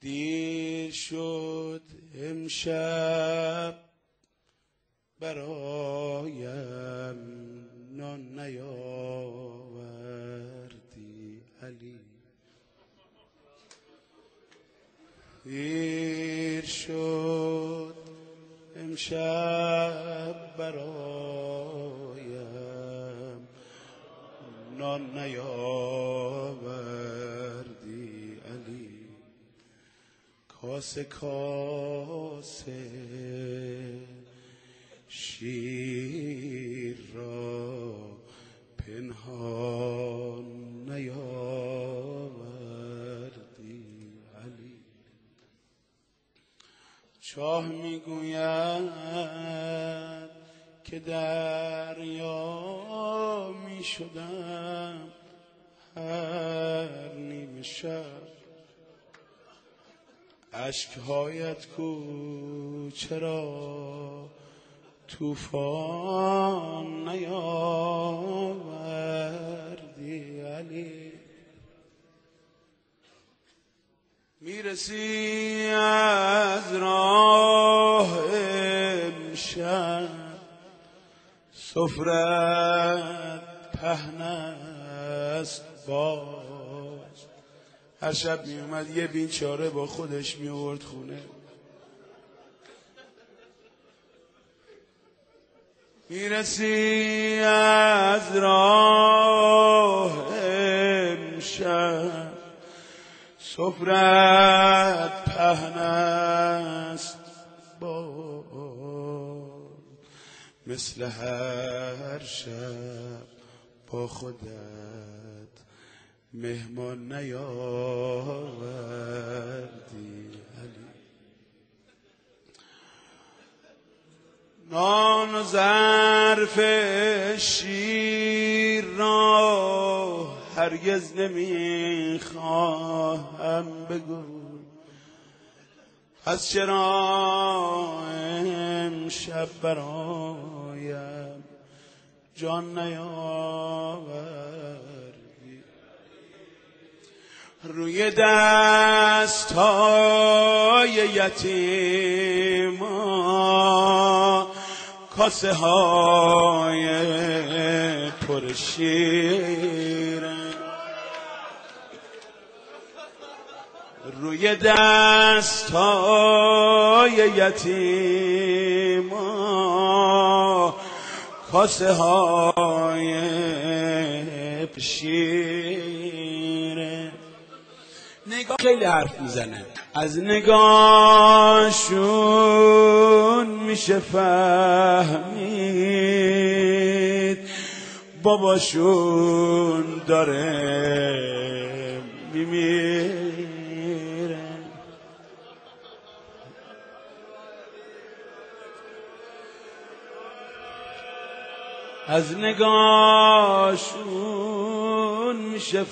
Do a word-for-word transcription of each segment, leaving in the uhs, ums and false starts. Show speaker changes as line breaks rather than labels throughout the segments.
دیر شد امشب برایم نان نیاوردی علی، دیر شد امشب برایم نان نیاوردی علی، کاسه کاسه شیر را پنهان نیاوردی علی. شاه میگوید که دریا میشدم هر نیمه شب، اشکهایت کو چرا طوفان نیاوردی علی. میرسی از راه امشب سفرت پهن است باز، هر شب می اومد یه بیچاره با خودش می آورد خونه. میرسی از راه امشب سفرت پهن است باز، مثل هر شب با خودت مهمان نیاوردی علی. نان و ظرف شیر را هرگز نمیخواهم بگو، پس چرا امشب برایم جان نیاوردی. روی دست‌های یتیما کاسه های پر شیره، روی دست‌های یتیما کاسه های شیره. نگاه خیلی حرف میزنه، از نگاهشون میشه فهمید باباشون داره میمیره. از نگاهشون میشه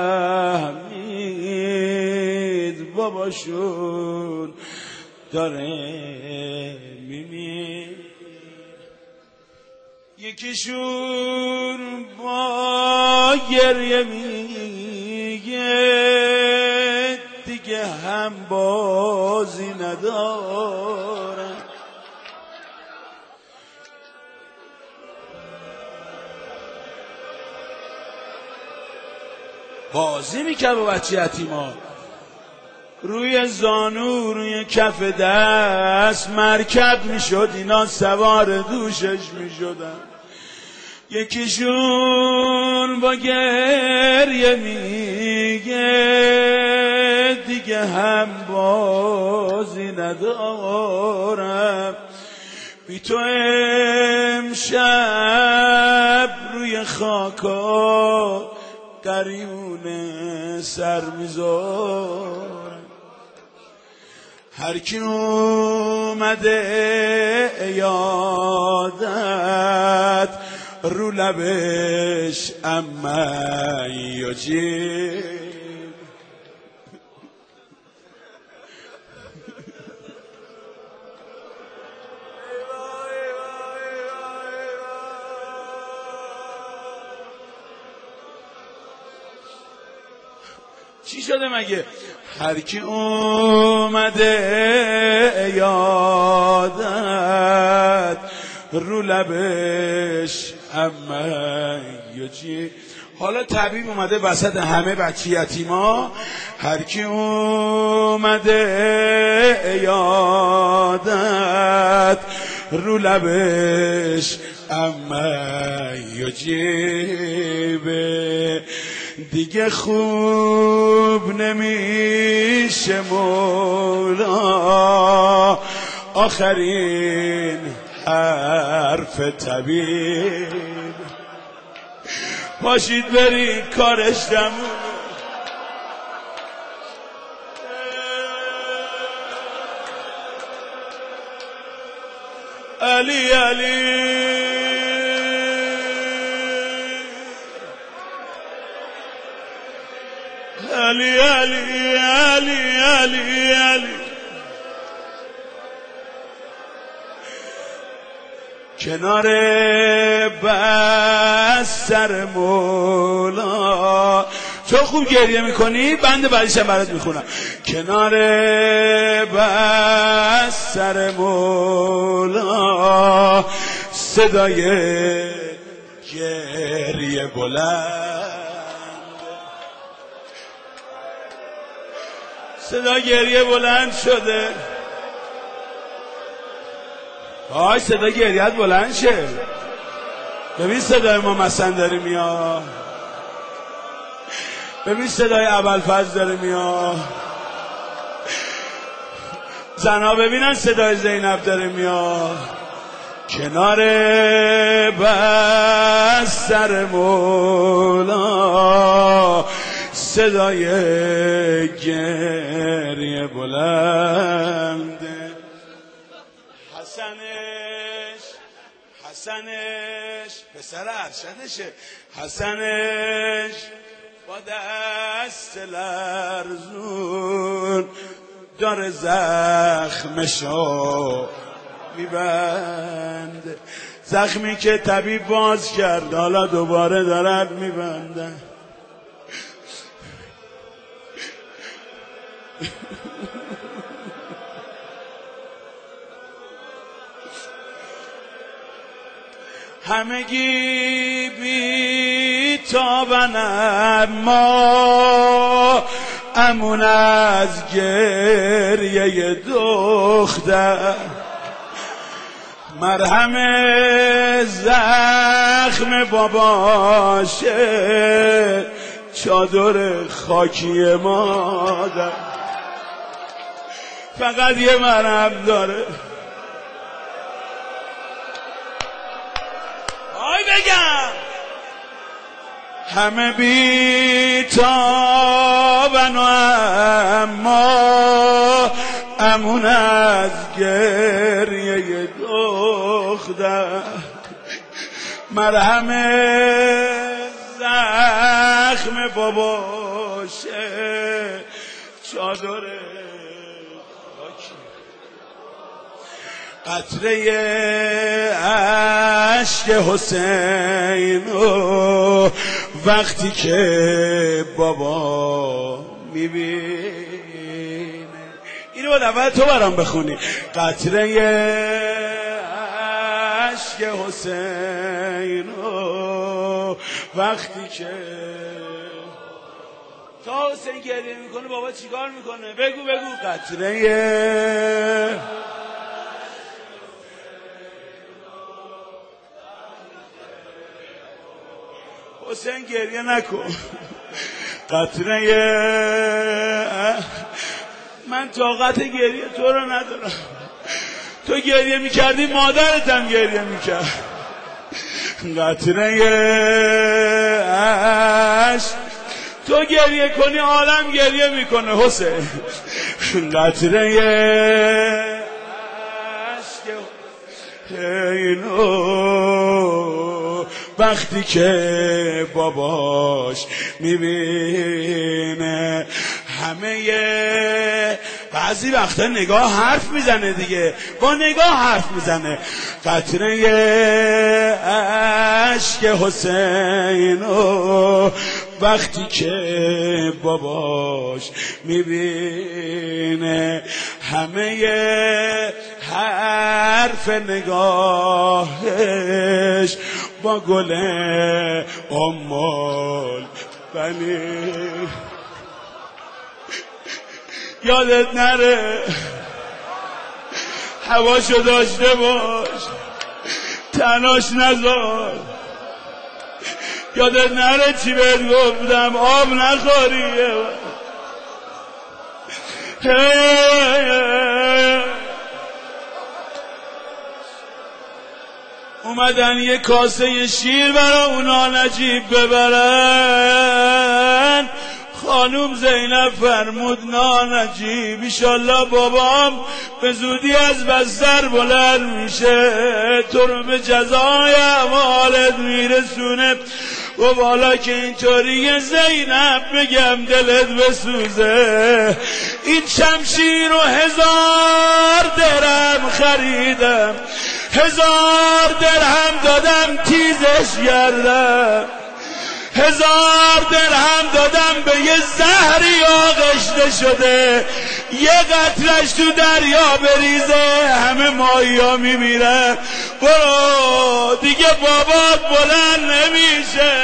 فهمید باباشون داره میمیره. یکیشون با گریه میگه دیگه هم بازی نداره، بازی میکرد با بچه یتیما. روی زانو روی کف دست مرکب میشد، اینا سوار دوشش میشدن. یکیشون با گریه میگه دیگه هم بازی ندارم، بی تو امشب روی خاکا قریونه سر میذارم. هر کی اومده عیادت رو لبش اما یاجی، چی شد؟ شده مگه؟ هر کی اومده یادت رو لبش اما یوچی. حالا طبیب اومده وسط همه بچه یتیما، هر کی اومده یادت رو لبش اما یجیبه، دیگه خوب نمیشه مولا آخرین حرف طبیب. پاشید برید کارش تمومه. علی علی علی علی علی علی علی. کنار بستر مولا. تو خوب گریه میکنی؟ بند بعدیشم برات میخونم. کنار بستر مولا صدای گریه بلند، صدا گریه بلند شده. آی صدا گریت بلند شه. ببین صدای ما مثلا داره میاد، ببین صدای ابوالفضل داره میاد، زنها ببینن صدای زینب داره میاد. کنار بستر مولا صدای گریه بلنده. حسنش حسنش پسر ارشدشه، حسنش با دست لرزون داره زخمشو میبنده، زخمی که طبیب باز کرد حالا دوباره دارد میبنده. همگی بی تابن اما امون از گریه دختر، مرهم زخم باباشه چادر خاکی مادر، فقط یه مرهم داره. آی بگم همه بی تابن و اما امون از گریه دختر، مرهم زخم باباشه چادر قطره اشک حسین و وقتی که بابا میبینه. اینو باید اول تو برام بخونی. قطره اشک حسین و وقتی که تا حسین گریه میکنه بابا چیکار میکنه؟ بگو بگو. قطره حسین گریه نکن. قطره من طاقت گریه تو رو ندارم. تو گریه میکردی مادرت هم گریه میکرد. قطره عشق تو گریه کنی عالم گریه میکنه حسین. قطره عشق اینو وقتی که باباش میبینه همه بعضی وقتا نگاه حرف میزنه دیگه، با نگاه حرف میزنه. قطره اشک حسین و وقتی که باباش میبینه همه حرف نگاهش با گل امال بنی یادت نره هواشو داشته باش تناش نذار یادت نره چی بهت گفتم آب نخوریه اومدن یه کاسه شیر برا اونا نجیب ببرن خانوم زینب فرمود نانجیب ایشالله بابام به زودی از بستر بلند میشه تو رو به جزای اعمالت میرسونه و بالا که اینطوری زینب بگم دلت بسوزه این شمشیر و هزار درهم خریدم هزار درهم دادم تیزش کردم هزار درهم دادم به یه زهری آغشته شده یه قطرش تو دریا بریزه همه ماهیا میمیرن برو دیگه بابات بلند نمیشه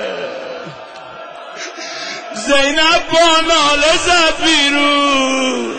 زینب با ناله زد بیرون